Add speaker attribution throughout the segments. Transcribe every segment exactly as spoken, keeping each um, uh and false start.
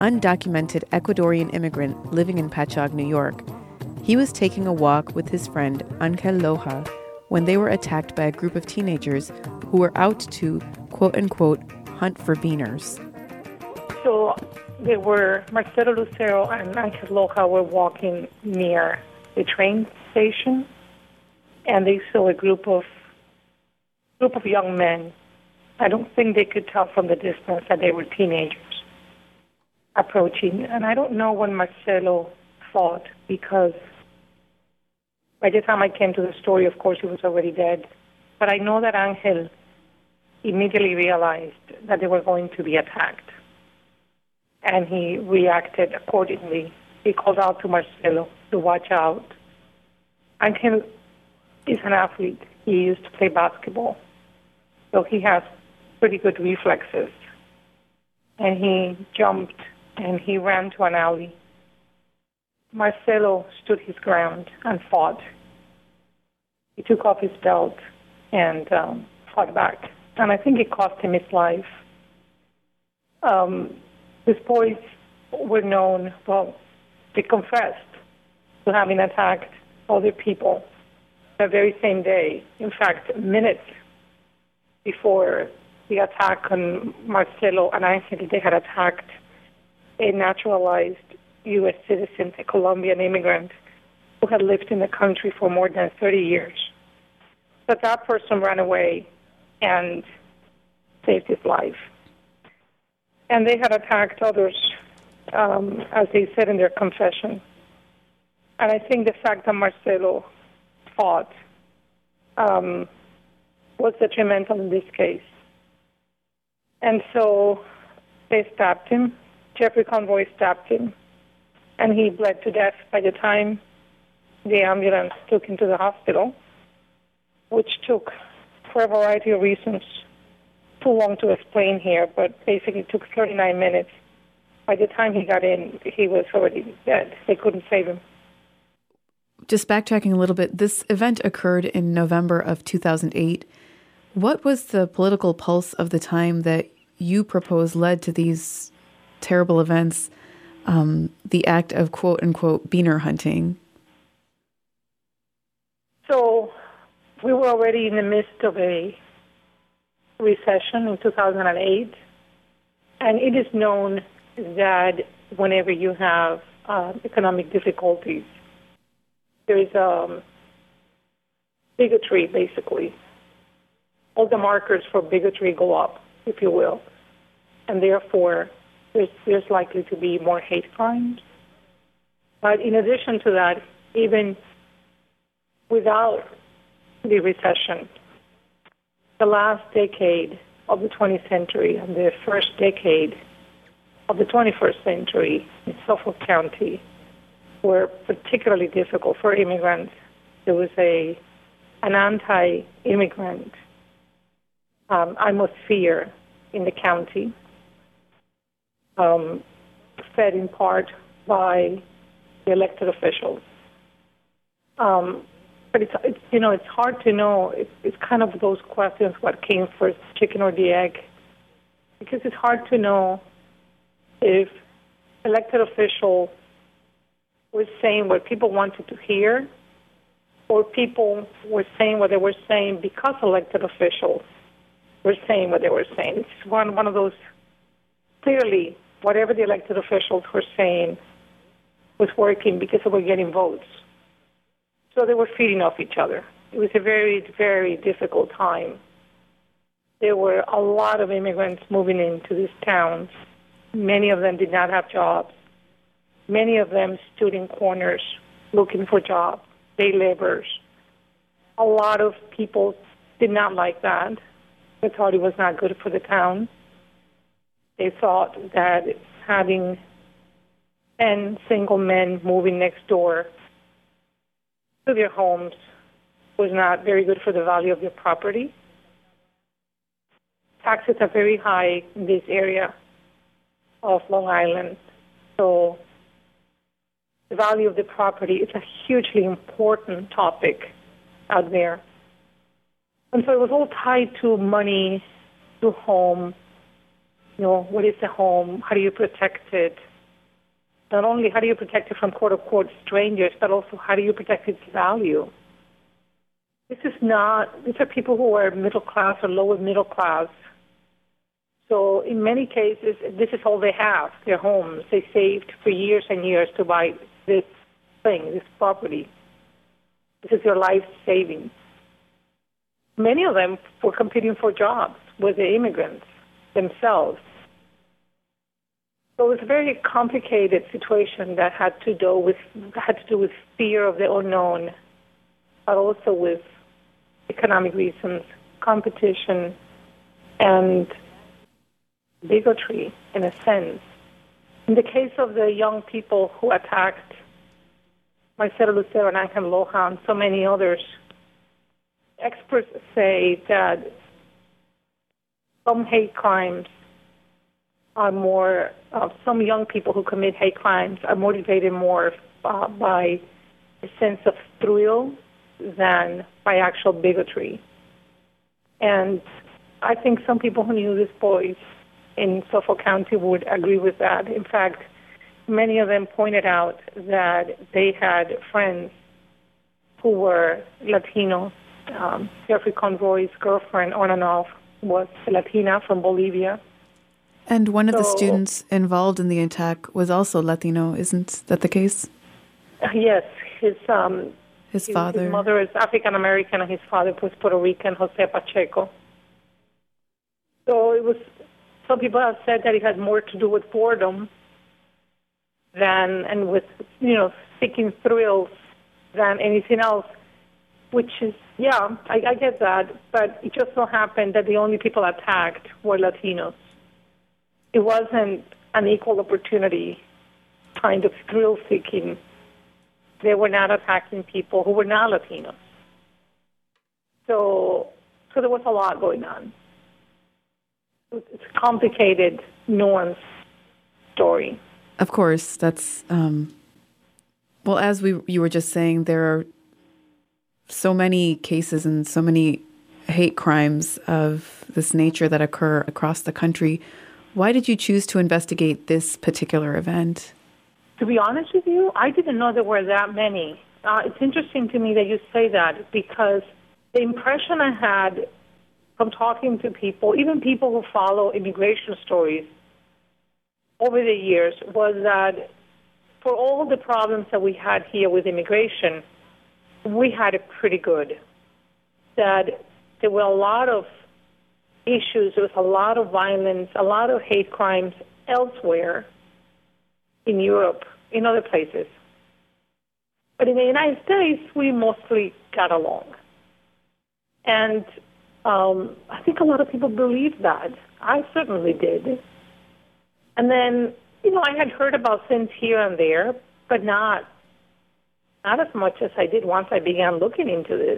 Speaker 1: undocumented Ecuadorian immigrant living in Patchogue, New York. He was taking a walk with his friend Angel Loja when they were attacked by a group of teenagers who were out to, quote-unquote, hunt for beaners.
Speaker 2: So they were, Marcelo Lucero and Angel Loja were walking near the train station, and they saw a group of group of young men. I don't think they could tell from the distance that they were teenagers approaching. And I don't know when Marcelo thought, because by the time I came to the story, of course, he was already dead. But I know that Angel immediately realized that they were going to be attacked. And he reacted accordingly. He called out to Marcelo to watch out. Angel is an athlete. He used to play basketball. So he has pretty good reflexes. And he jumped and he ran to an alley. Marcelo stood his ground and fought. He took off his belt and um, fought back. And I think it cost him his life. Um, these boys were known, well, they confessed to having attacked other people the very same day. In fact, minutes before the attack on Marcelo and Angel, they had attacked a naturalized U S citizen, a Colombian immigrant who had lived in the country for more than thirty years. But that person ran away and saved his life. And they had attacked others, um, as they said in their confession. And I think the fact that Marcelo fought um, was detrimental in this case. And so they stabbed him. Jeffrey Convoy stabbed him, and he bled to death by the time the ambulance took him to the hospital, which took, for a variety of reasons, too long to explain here, but basically took thirty-nine minutes. By the time he got in, he was already dead. They couldn't save him.
Speaker 1: Just backtracking a little bit, this event occurred in November of two thousand eight. What was the political pulse of the time that you propose led to these terrible events, um, the act of quote-unquote beaner hunting?
Speaker 2: So we were already in the midst of a recession in two thousand eight, and it is known that whenever you have uh, economic difficulties, there is um, bigotry, basically. All the markers for bigotry go up, if you will, and therefore there's, there's likely to be more hate crimes. But in addition to that, even without the recession, the last decade of the twentieth century and the first decade of the twenty-first century in Suffolk County were particularly difficult for immigrants. There was a an anti-immigrant um, atmosphere in the county, um, fed in part by the elected officials. Um, but it's, it's you know it's hard to know. It's, it's kind of those questions: what came first, chicken or the egg? Because it's hard to know if elected officials were saying what people wanted to hear, or people were saying what they were saying because elected officials were saying what they were saying. It's one, one of those, clearly, whatever the elected officials were saying was working because they were getting votes. So they were feeding off each other. It was a very, very difficult time. There were a lot of immigrants moving into these towns. Many of them did not have jobs. Many of them stood in corners looking for jobs, day laborers. A lot of people did not like that. They thought it was not good for the town. They thought that having ten single men moving next door to their homes was not very good for the value of their property. Taxes are very high in this area of Long Island, so the value of the property is a hugely important topic out there. And so it was all tied to money, to home. You know, what is the home? How do you protect it? Not only how do you protect it from quote-unquote strangers, but also how do you protect its value? This is not, these are people who are middle class or lower middle class. So in many cases, this is all they have, their homes. They saved for years and years to buy this thing, this property. This is their life savings. Many of them were competing for jobs with the immigrants themselves. So it was a very complicated situation that had to do with had to do with fear of the unknown, but also with economic reasons, competition, and bigotry, in a sense. In the case of the young people who attacked Marcelo Lucero and Angel Loja and so many others, experts say that some hate crimes are more, uh, some young people who commit hate crimes are motivated more uh, by a sense of thrill than by actual bigotry. And I think some people who knew these boys in Suffolk County would agree with that. In fact, many of them pointed out that they had friends who were Latino. Um, Jeffrey Conroy's girlfriend, on and off, was Latina from Bolivia.
Speaker 1: And one of
Speaker 2: so,
Speaker 1: the students involved in the attack was also Latino, isn't that the case?
Speaker 2: Uh, yes, his um,
Speaker 1: his,
Speaker 2: his
Speaker 1: father.
Speaker 2: His mother is African American, and his father was Puerto Rican, Jose Pacheco. So it was. Some people have said that it had more to do with boredom than and with you know seeking thrills than anything else. Which is, yeah, I, I get that, but it just so happened that the only people attacked were Latinos. It wasn't an equal opportunity kind of thrill-seeking. They were not attacking people who were not Latinos. So, so there was a lot going on. It's a complicated, nuanced story.
Speaker 1: Of course, that's, um, well, as we you were just saying, there are so many cases and so many hate crimes of this nature that occur across the country. Why did you choose to investigate this particular event?
Speaker 2: To be honest with you, I didn't know there were that many. Uh, it's interesting to me that you say that because the impression I had from talking to people, even people who follow immigration stories over the years, was that for all the problems that we had here with immigration, we had it pretty good. That there were a lot of issues, there was a lot of violence, a lot of hate crimes elsewhere in Europe, in other places. But in the United States, we mostly got along. And um, I think a lot of people believed that. I certainly did. And then, you know, I had heard about things here and there, but not Not as much as I did once I began looking into this.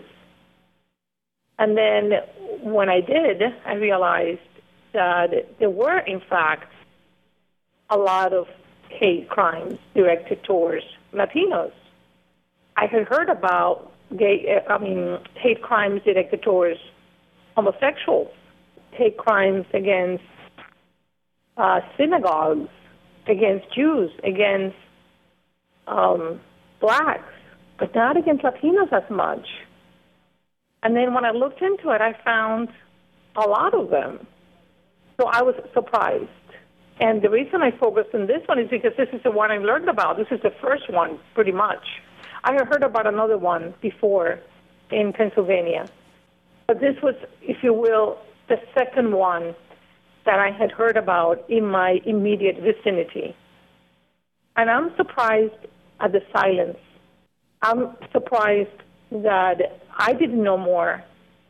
Speaker 2: And then when I did, I realized that there were, in fact, a lot of hate crimes directed towards Latinos. I had heard about gay, I mean, hate crimes directed towards homosexuals, hate crimes against uh, synagogues, against Jews, against um, blacks, but not against Latinos as much. And then when I looked into it, I found a lot of them. So I was surprised. And the reason I focused on this one is because this is the one I learned about. This is the first one, pretty much. I had heard about another one before in Pennsylvania. But this was, if you will, the second one that I had heard about in my immediate vicinity. And I'm surprised at the silence. I'm surprised that I didn't know more.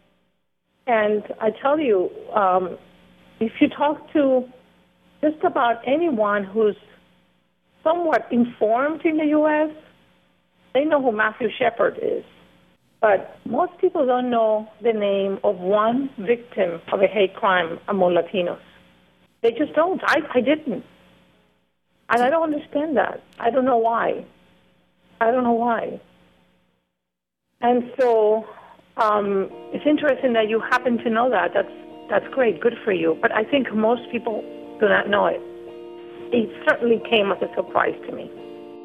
Speaker 2: And I tell you, um, if you talk to just about anyone who's somewhat informed in the U S, they know who Matthew Shepard is. But most people don't know the name of one victim of a hate crime among Latinos. They just don't. I, I didn't. And I don't understand that. I don't know why. I don't know why. And so um, it's interesting that you happen to know that. That's that's great. Good for you. But I think most people do not know it. it certainly came as a surprise to me.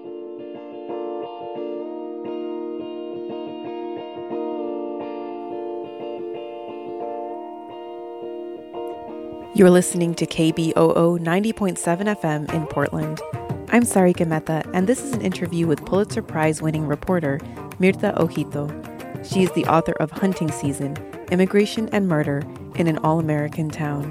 Speaker 1: You're listening to K B O O ninety point seven F M in Portland. I'm Sarika Mehta, and this is an interview with Pulitzer Prize-winning reporter Mirta Ojito. She is the author of Hunting Season, Immigration and Murder in an All-American Town.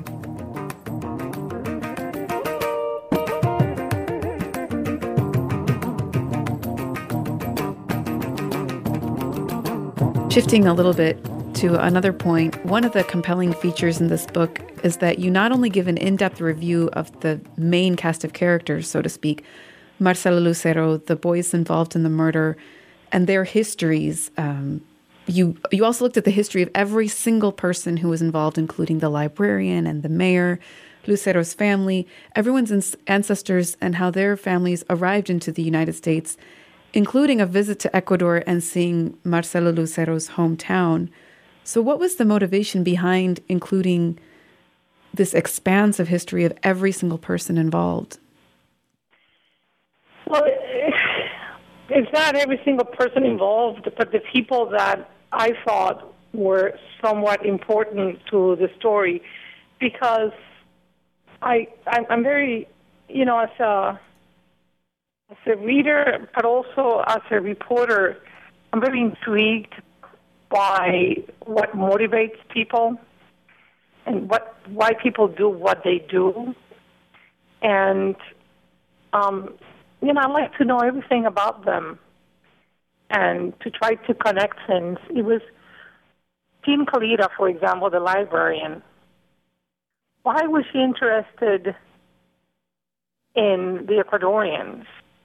Speaker 1: Shifting a little bit to another point, one of the compelling features in this book is that you not only give an in-depth review of the main cast of characters, so to speak, Marcelo Lucero, the boys involved in the murder, and their histories. Um, you you also looked at the history of every single person who was involved, including the librarian and the mayor, Lucero's family, everyone's ancestors, and how their families arrived into the United States, including a visit to Ecuador and seeing Marcelo Lucero's hometown. So what was the motivation behind including this expansive history of every single person involved?
Speaker 2: Well, it's not every single person involved, but the people that I thought were somewhat important to the story, because I, I'm very, you know, as a, as a reader, but also as a reporter, I'm very intrigued by what motivates people and what why people do what they do. And, um, you know, I like to know everything about them and to try to connect things. It was Jean Calida, for example, the librarian. Why was she interested in the Ecuadorians?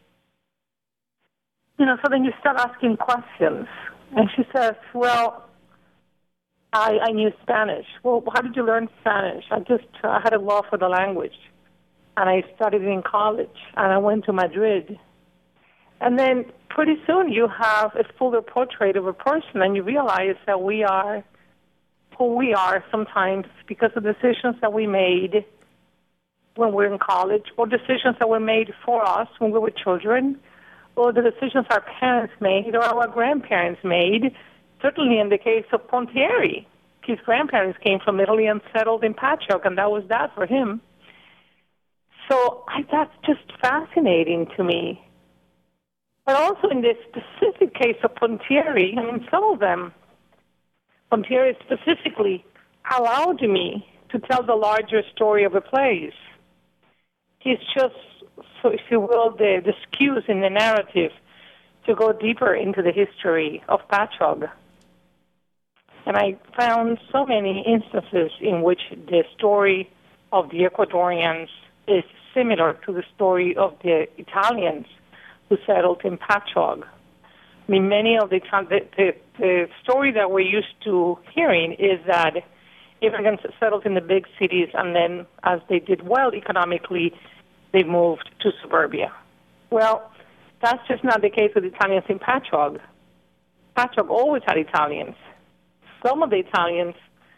Speaker 2: You know, so then you start asking questions. And she says, well, I, I knew Spanish. Well, how did you learn Spanish? I just uh, had a love for the language. And I studied in college. And I went to Madrid. And then pretty soon you have a fuller portrait of a person, and you realize that we are who we are sometimes because of decisions that we made when we were in college, or decisions that were made for us when we were children, or the decisions our parents made or our grandparents made. Certainly in the case of Pontieri, his grandparents came from Italy and settled in Patchogue, and that was that for him. So I, that's just fascinating to me. But also in this specific case of Pontieri, I mean, some of them, Pontieri specifically, allowed me to tell the larger story of a place. He's just, so if you will, the, the skews in the narrative to go deeper into the history of Patchogue. And I found so many instances in which the story of the Ecuadorians is similar to the story of the Italians who settled in Patchogue. I mean, many of the, the, the, the story that we're used to hearing is that immigrants settled in the big cities, and then as they did well economically, they moved to suburbia. Well, that's just not the case with Italians in Patchogue. Patchogue always had Italians. Some of the Italians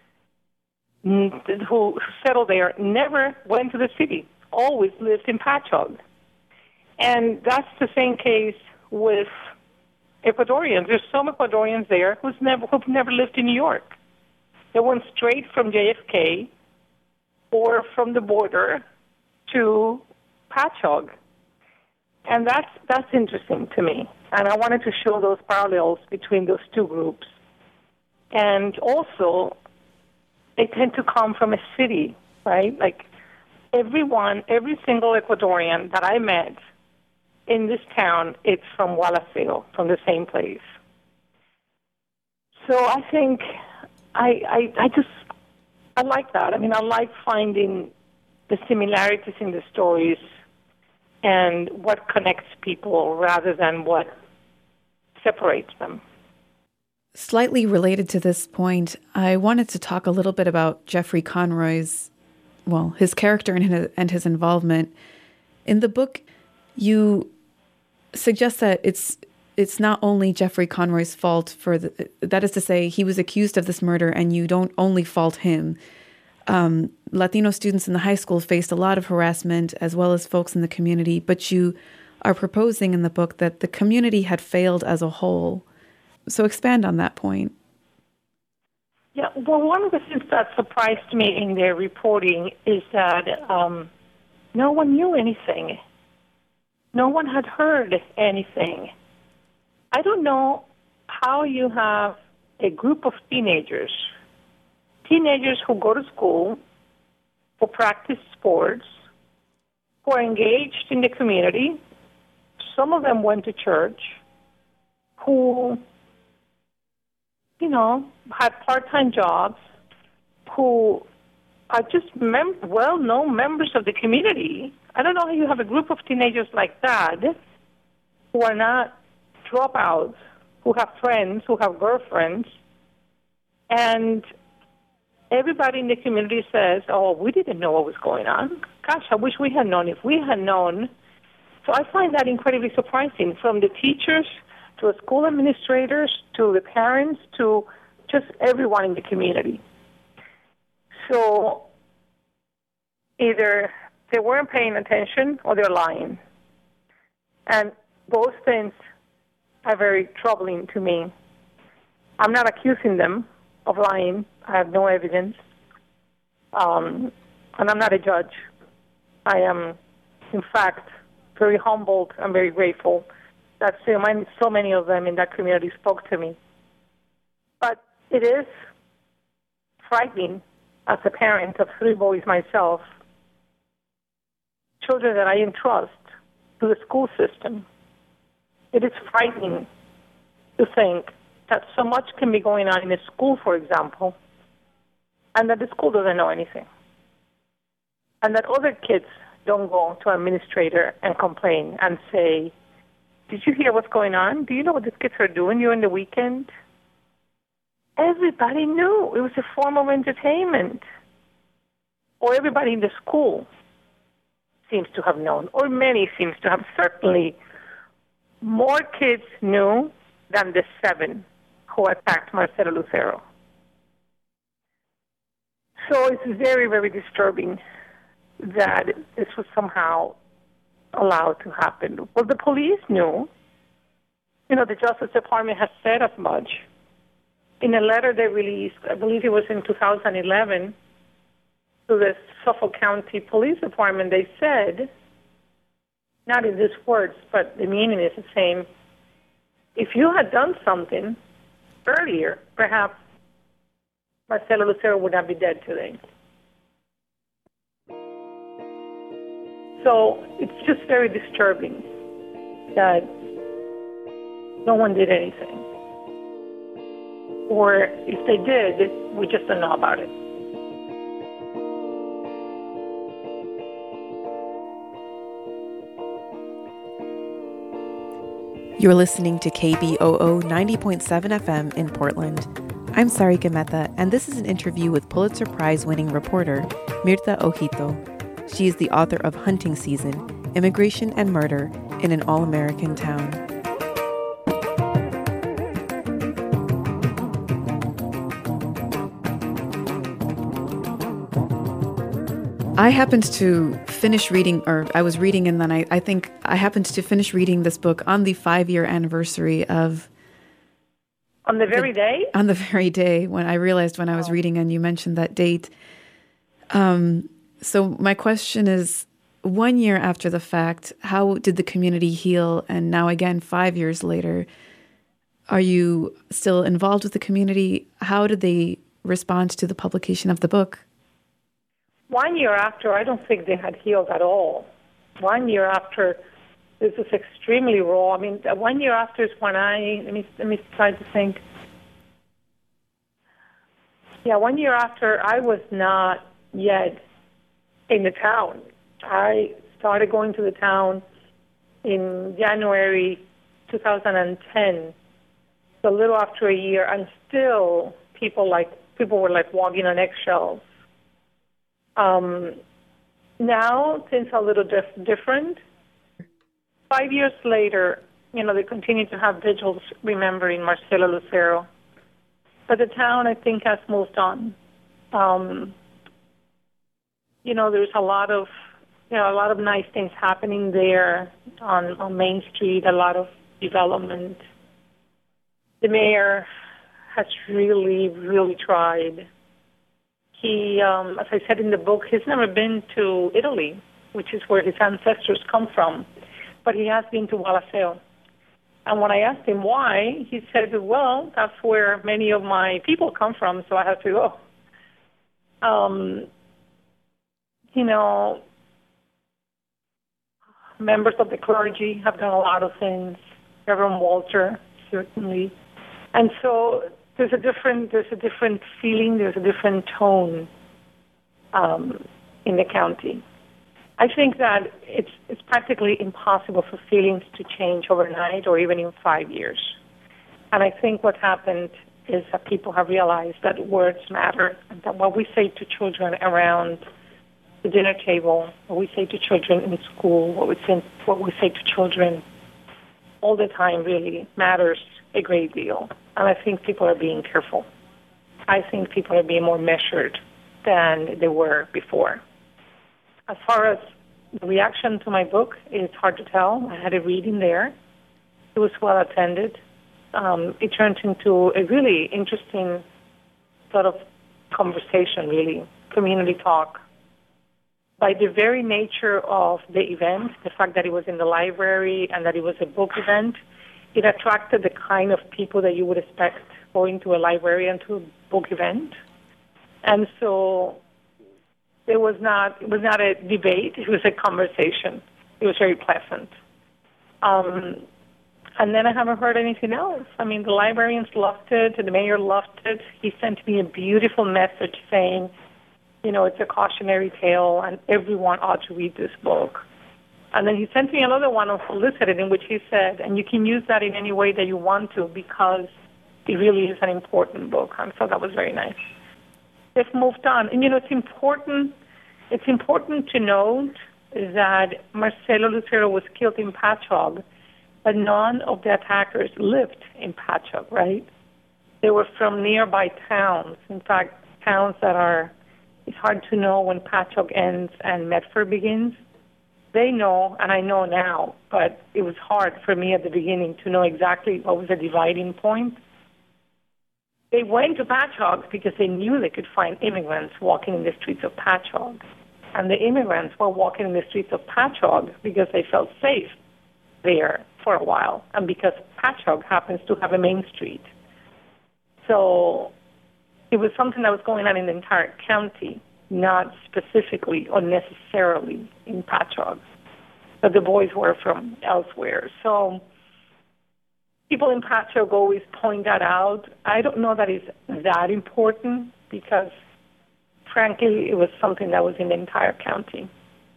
Speaker 2: who settled there never went to the city, always lived in Patchogue. And that's the same case with Ecuadorians. There's some Ecuadorians there who's never, who've never lived in New York. They went straight from J F K or from the border to Patchogue. And that's, that's interesting to me. And I wanted to show those parallels between those two groups. And also, they tend to come from a city, right? Like everyone, every single Ecuadorian that I met in this town, it's from Gualaceo, from the same place. So I think I, I, I just, I like that. I mean, I like finding the similarities in the stories and what connects people rather than what separates them.
Speaker 1: Slightly related to this point, I wanted to talk a little bit about Jeffrey Conroy's, well, his character and his, and his involvement. In the book, you suggest that it's it's not only Jeffrey Conroy's fault for the, that is to say, he was accused of this murder, and you don't only fault him. Um, Latino students in the high school faced a lot of harassment, as well as folks in the community, but you are proposing in the book that the community had failed as a whole. So expand on that point.
Speaker 2: Yeah, well, one of the things that surprised me in their reporting is that um, no one knew anything. No one had heard anything. I don't know how you have a group of teenagers, teenagers who go to school, who practice sports, who are engaged in the community. Some of them went to church, who, you know, had part-time jobs, who are just mem- well-known members of the community. I don't know how you have a group of teenagers like that who are not dropouts, who have friends, who have girlfriends, and everybody in the community says, oh, we didn't know what was going on. Gosh, I wish we had known. If we had known. So I find that incredibly surprising, from the teachers to the school administrators to the parents to just everyone in the community. So either they weren't paying attention or they're lying. And both things are very troubling to me. I'm not accusing them of lying. I have no evidence. Um, and I'm not a judge. I am, in fact, very humbled and very grateful that so many, so many of them in that community spoke to me. But it is frightening as a parent of three boys myself, children that I entrust to the school system. It is frightening to think that so much can be going on in a school, for example, and that the school doesn't know anything. And that other kids don't go to an administrator and complain and say, did you hear what's going on? Do you know what these kids are doing during the weekend? Everybody knew. It was a form of entertainment. Or everybody in the school seems to have known, or many seems to have. Certainly, more kids knew than the seven who attacked Marcelo Lucero. So it's very, very disturbing that this was somehow allowed to happen. Well, the police knew. You know, the Justice Department has said as much. In a letter they released, I believe it was in two thousand eleven, to the Suffolk County Police Department, they said, not in these words, but the meaning is the same, if you had done something earlier, perhaps Marcelo Lucero would not be dead today. So it's just very disturbing that no one did anything. Or if they did, we just don't know about it.
Speaker 1: You're listening to K B O O ninety point seven F M in Portland. I'm Sarika Mehta, and this is an interview with Pulitzer Prize-winning reporter Mirta Ojito. She is the author of Hunting Season, Immigration and Murder in an All-American Town. I happened to finish reading, or I was reading, and then I, I think I happened to finish reading this book on the five-year anniversary of...
Speaker 2: On the very
Speaker 1: the,
Speaker 2: day?
Speaker 1: On the very day when I realized when I was oh. reading, and you mentioned that date. Um, so my question is, one year after the fact, how did the community heal? And now again, five years later, are you still involved with the community? How did they respond to the publication of the book?
Speaker 2: One year after, I don't think they had healed at all. One year after, this was extremely raw. I mean, one year after is when I, let me, let me try to think. Yeah, one year after, I was not yet in the town. I started going to the town in January two thousand ten, so a little after a year, and still people like people were like walking on eggshells. Um, now things are a little dif- different. Five years later, you know, they continue to have vigils remembering Marcelo Lucero. But the town, I think, has moved on. Um, you know, there's a lot of, you know, a lot of nice things happening there on, on Main Street, a lot of development. The mayor has really, really tried. He, um, as I said in the book, he's never been to Italy, which is where his ancestors come from, but he has been to Gualaceo. And when I asked him why, he said, well, that's where many of my people come from, so I have to go. Um, you know, members of the clergy have done a lot of things. Reverend Walter, certainly. And so there's a different there's a different feeling, there's a different tone um, in the county. I think that it's it's practically impossible for feelings to change overnight or even in five years. And I think what happened is that people have realized that words matter, and that what we say to children around the dinner table, what we say to children in school, what we say, what we say to children all the time really matters a great deal. And I think people are being careful. I think people are being more measured than they were before. As far as the reaction to my book, it's hard to tell. I had a reading there. It was well attended. Um, it turned into a really interesting sort of conversation, really, community talk. By the very nature of the event, the fact that it was in the library and that it was a book event, it attracted the kind of people that you would expect going to a library and to a book event. And so it was not it was not a debate, it was a conversation. It was very pleasant. Um, and then I haven't heard anything else. I mean, the librarians loved it, the mayor loved it. He sent me a beautiful message saying, you know, it's a cautionary tale and everyone ought to read this book. And then he sent me another one unsolicited in which he said, and you can use that in any way that you want to because it really is an important book. And so that was very nice. They've moved on. And, you know, it's important, it's important to note that Marcelo Lucero was killed in Patchogue, but none of the attackers lived in Patchogue, right? They were from nearby towns. In fact, towns that are, it's hard to know when Patchogue ends and Medford begins. They know, and I know now, but it was hard for me at the beginning to know exactly what was the dividing point. They went to Patchogue because they knew they could find immigrants walking in the streets of Patchogue. And the immigrants were walking in the streets of Patchogue because they felt safe there for a while, and because Patchogue happens to have a main street. So it was something that was going on in the entire county, not specifically or necessarily in Patchogue. But the boys were from elsewhere. So people in Patchogue always point that out. I don't know that it's that important because, frankly, it was something that was in the entire county.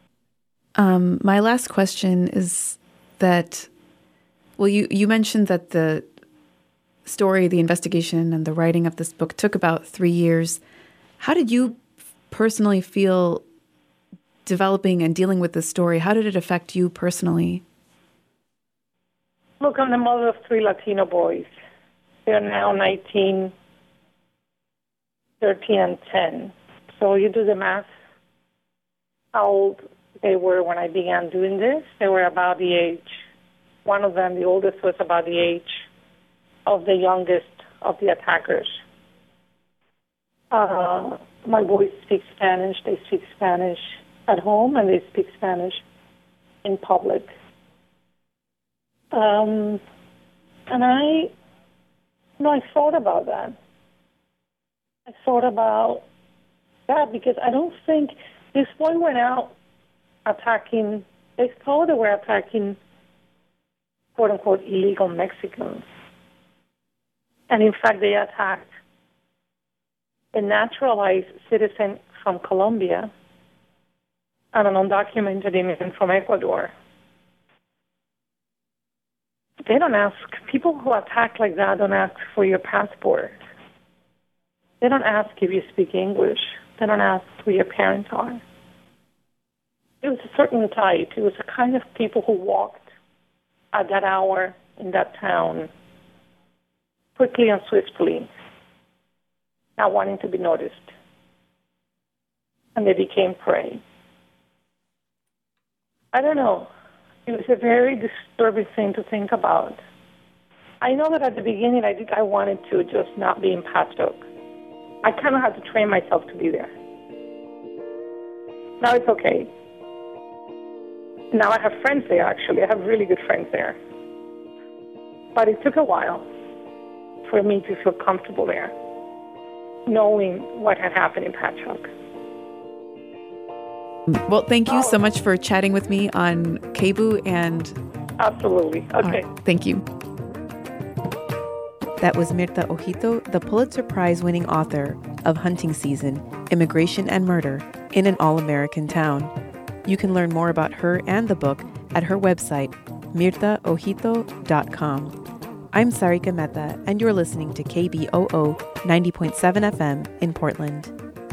Speaker 1: Um, my last question is that, well, you, you mentioned that the story, the investigation, and the writing of this book took about three years. How did you personally feel developing and dealing with this story? How did it affect you personally?
Speaker 2: Look, I'm the mother of three Latino boys. They're now nineteen, thirteen, and ten. So you do the math. How old they were when I began doing this? They were about the age. One of them, the oldest, was about the age of the youngest of the attackers. Uh, my boys speak Spanish. They speak Spanish at home, and they speak Spanish in public. Um, and I, you know, I thought about that. I thought about that because I don't think this boy went out attacking, they thought they were attacking, quote unquote, illegal Mexicans. And in fact, they attacked a naturalized citizen from Colombia and an undocumented immigrant from Ecuador. They don't ask, people who attack like that don't ask for your passport. They don't ask if you speak English. They don't ask who your parents are. It was a certain type. It was a kind of people who walked at that hour in that town quickly and swiftly, not wanting to be noticed. and they became prey. I don't know. It was a very disturbing thing to think about. I know that at the beginning I did, I wanted to just not be in Patchogue. I kind of had to train myself to be there. Now it's okay. Now I have friends there, actually. I have really good friends there. But it took a while for me to feel comfortable there, knowing what had happened in Patchogue.
Speaker 1: Well, thank you so much for chatting with me on K B U and...
Speaker 2: Absolutely. Okay.
Speaker 1: Right, thank you. That was Mirta Ojito, the Pulitzer Prize-winning author of Hunting Season, Immigration and Murder in an All-American Town. You can learn more about her and the book at her website, mirta ojito dot com. I'm Sarika Mehta, and you're listening to K B O O ninety point seven F M in Portland.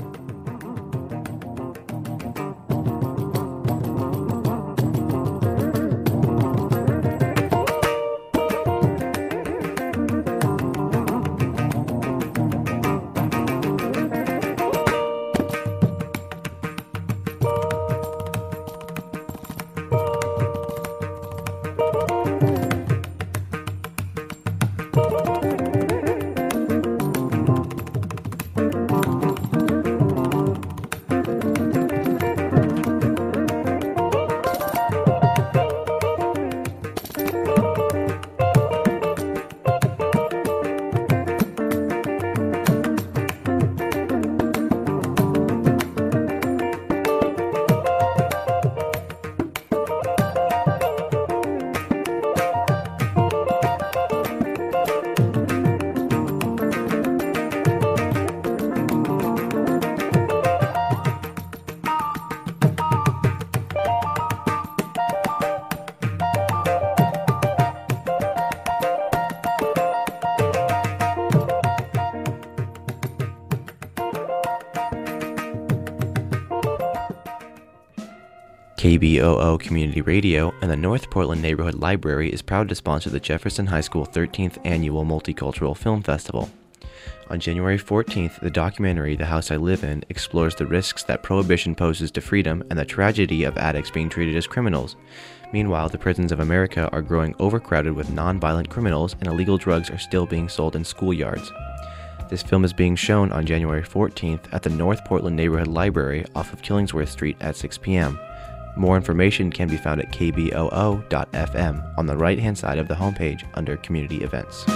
Speaker 3: K B O O Community Radio and the North Portland Neighborhood Library is proud to sponsor the Jefferson High School thirteenth Annual Multicultural Film Festival. On January fourteenth, the documentary The House I Live In explores the risks that prohibition poses to freedom and the tragedy of addicts being treated as criminals. Meanwhile, the prisons of America are growing overcrowded with non-violent criminals, and illegal drugs are still being sold in schoolyards. This film is being shown on January fourteenth at the North Portland Neighborhood Library off of Killingsworth Street at six p.m. More information can be found at k b o o dot f m on the right-hand side of the homepage under Community Events.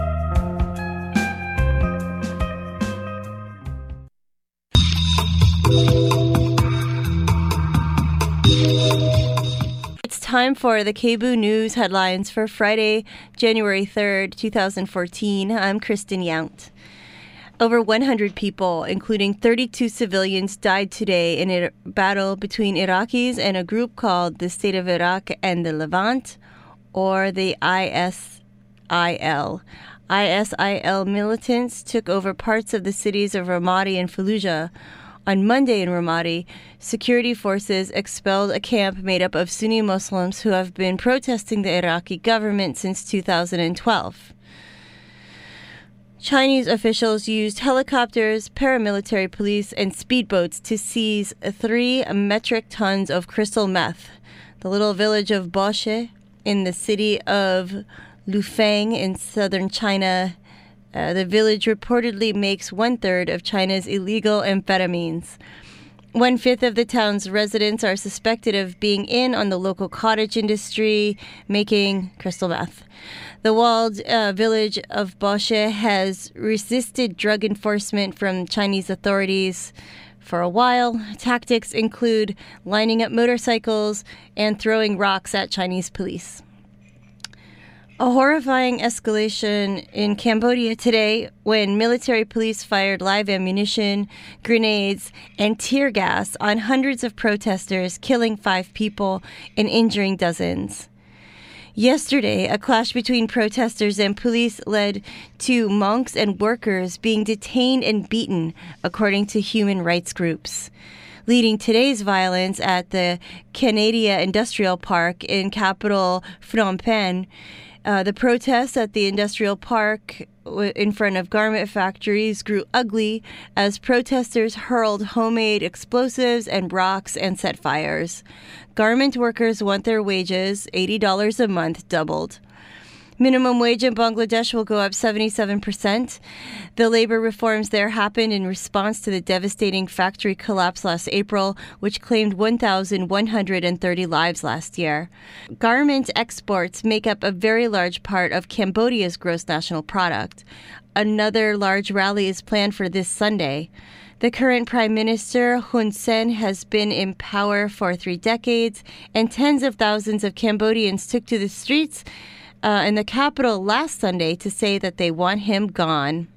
Speaker 4: It's time for the K B U News headlines for Friday, January third, twenty fourteen. I'm Kristen Yount. Over one hundred people, including thirty-two civilians, died today in a battle between Iraqis and a group called the State of Iraq and the Levant, or the I S I L. I S I L militants took over parts of the cities of Ramadi and Fallujah. On Monday in Ramadi, security forces expelled a camp made up of Sunni Muslims who have been protesting the Iraqi government since two thousand twelve. Chinese officials used helicopters, paramilitary police, and speedboats to seize three metric tons of crystal meth. The little village of Baoshe in the city of Lufeng in southern China, uh, the village reportedly makes one-third of China's illegal amphetamines. One-fifth of the town's residents are suspected of being in on the local cottage industry, making crystal meth. The walled uh, village of Baoshe has resisted drug enforcement from Chinese authorities for a while. Tactics include lining up motorcycles and throwing rocks at Chinese police. A horrifying escalation in Cambodia today when military police fired live ammunition, grenades, and tear gas on hundreds of protesters, killing five people and injuring dozens. Yesterday, a clash between protesters and police led to monks and workers being detained and beaten, according to human rights groups. Leading today's violence at the Canadia Industrial Park in capital Phnom Penh, uh, the protests at the industrial park in front of garment factories grew ugly as protesters hurled homemade explosives and rocks and set fires. Garment workers want their wages, eighty dollars a month, doubled. Minimum wage in Bangladesh will go up seventy-seven percent. The labor reforms there happened in response to the devastating factory collapse last April, which claimed one thousand one hundred thirty lives last year. Garment exports make up a very large part of Cambodia's gross national product. Another large rally is planned for this Sunday. The current Prime Minister, Hun Sen, has been in power for three decades, and tens of thousands of Cambodians took to the streets Uh, in the capital last Sunday to say that they want him gone.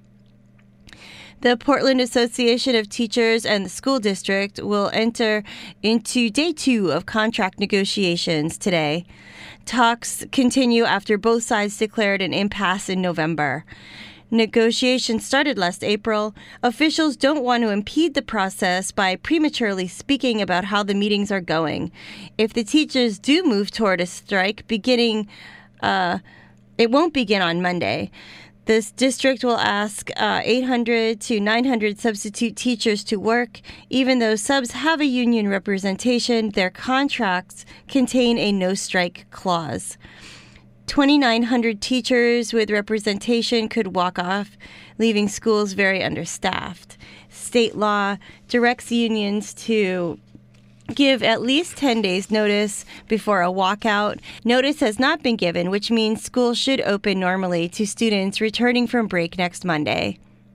Speaker 4: The Portland Association of Teachers and the school district will enter into day two of contract negotiations today. Talks continue after both sides declared an impasse in November. Negotiations started last April. Officials don't want to impede the process by prematurely speaking about how the meetings are going. If the teachers do move toward a strike beginning Uh, it won't begin on Monday. This district will ask uh, eight hundred to nine hundred substitute teachers to work. Even though subs have a union representation, their contracts contain a no-strike clause. twenty-nine hundred teachers with representation could walk off, leaving schools very understaffed. State law directs unions to give at least ten days notice before a walkout. Notice has not been given, which means schools should open normally to students returning from break next Monday.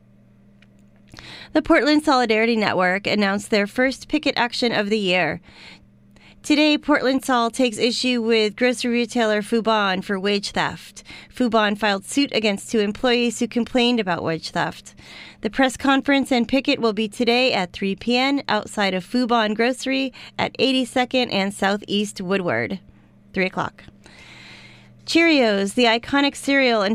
Speaker 4: The Portland Solidarity Network announced their first picket action of the year. Today, Portland Sol takes issue with grocery retailer Fubon for wage theft. Fubon filed suit against two employees who complained about wage theft. The press conference and picket will be today at three p.m. outside of Fubon Grocery at eighty-second and Southeast Woodward. three o'clock. Cheerios, the iconic cereal and